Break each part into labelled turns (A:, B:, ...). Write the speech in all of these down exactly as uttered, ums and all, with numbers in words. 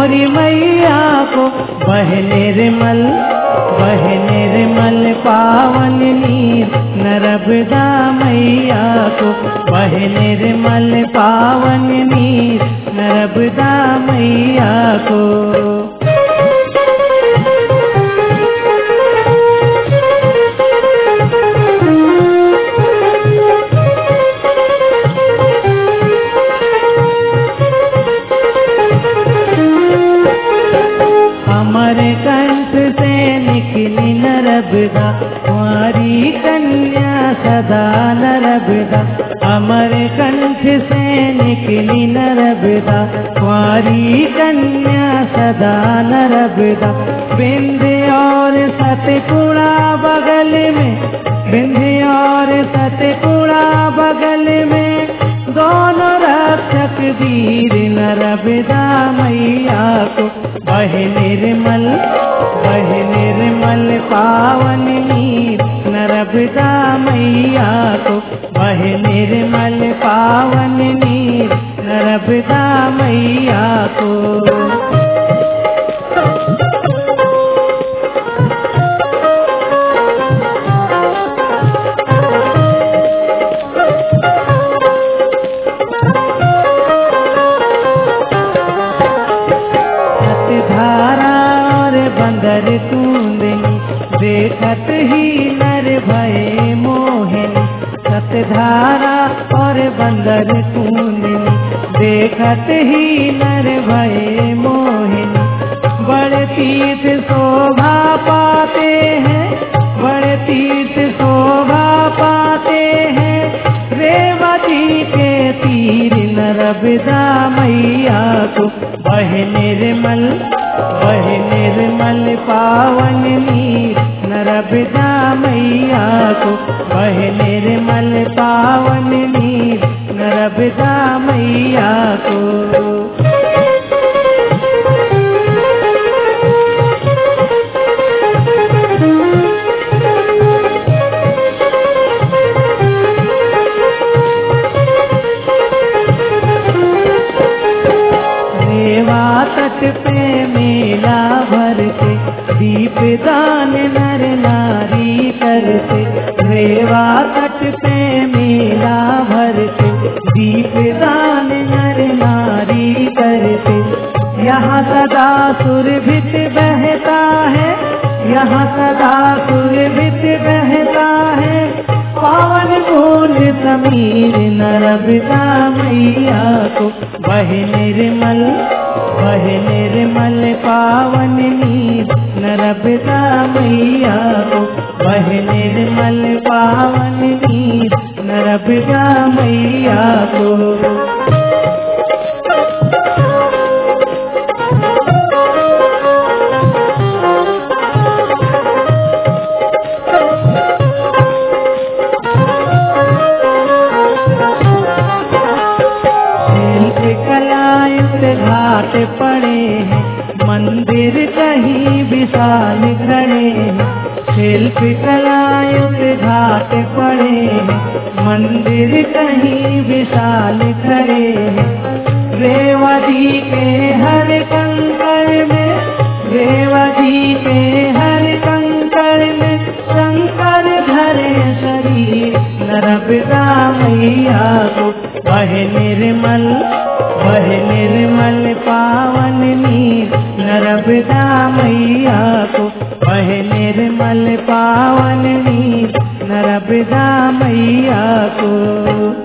A: मोरी मैया को बह निर्मल बह निर्मल पावन नीर नर्मदा मैया को बह निर्मल पावन नीर नर्मदा मैया को। हमारे कंठ से निकली नर्मदा कुंवारी कन्या सदा नर्मदा। हमारे कंठ से निकली नर्मदा कुंवारी कन्या सदा नर्मदा। बिंध्य और सतपुड़ा बगल में बिंध्य और सतपुड़ा बगल में दोनों रक्षक वीर नर्मदा मैया को बह निर्मल बह निर्मल पावन नीर नर्मदा मैया को बह निर्मल पावन नीर नर्मदा मैया को। बंदर कूंदनी देखत ही नर भये मोहिनी। सतधारा और बंदर कूंदनी देखत ही नर भये मोहिनी। बड़े तीर्थ शोभा पाते हैं बड़े तीर्थ शोभा पाते हैं रेवती के तीर नर्मदा मैया को बह निर्मल बह निर्मल पावन नीर नर्मदा मैया को बह निर्मल पावन नीर नर्मदा मैया को। तट पे मेला भर के दीपदान नर नारी करते। रेवा तट पे मेला भर के दीपदान नर नारी करते। यहाँ सदा सुरभित बहता है यहाँ सदा सुरभित बहता है पावन बूंद समीर नर्मदा मैया को बह निर्मल बह निर्मल पावन नीर नर्मदा मैया को बह निर्मल पावन नीर नर्मदा मैया को। घाट पड़े हैं मंदिर कहीं विशाल खड़े हैं। शिल्प कलायुक्त घाट पड़े हैं मंदिर कहीं विशाल खड़े हैं। रेवती के हर कंकड़ में रेवती के हर कंकड़ में शंकर धरे शरीर नर्मदा मैया को बह निर्मल बह निर्मल पावन नीर नर्मदा मैया को बह निर्मल पावन नीर नर्मदा मैया को।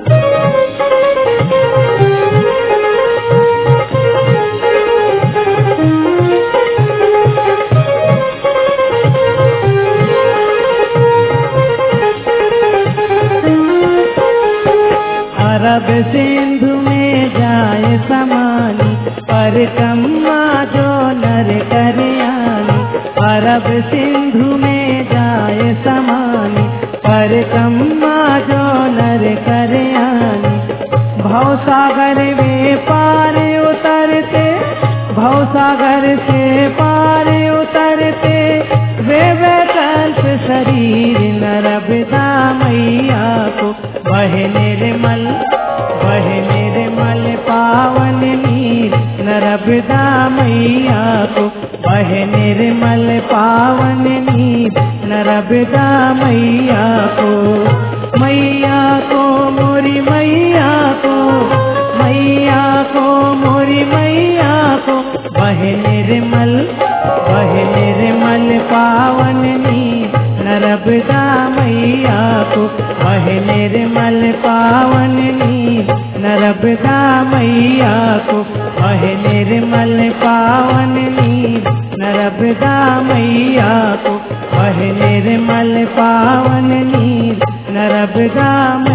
A: अरब सिंधु में जाए समानी परिक्रमा जो नर करियानी। अरब सिंधु में जाए समानी परिक्रमा जो नर करियानी। भवसागर में पार उतरते भवसागर से पार उतरते वे वैकल्प शरीर नर्मदा मैया को बह निर्मल बह निर्मल पावन नीर नर्मदा नर्मदा मैया को बहे निर्मल पावन नीर नर्मदा मैया को। मैया को मोरी मैया को, मैया को मोरी मैया को बहे निर्मल बहे निर्मल पावन नीर नर्मदा मैया को बहे निर्मल पावन नीर नर्मदा मैया को बहे निर्मल पावन नीर नर्मदा मैया को बहे निर्मल पावन नीर नर्मदा।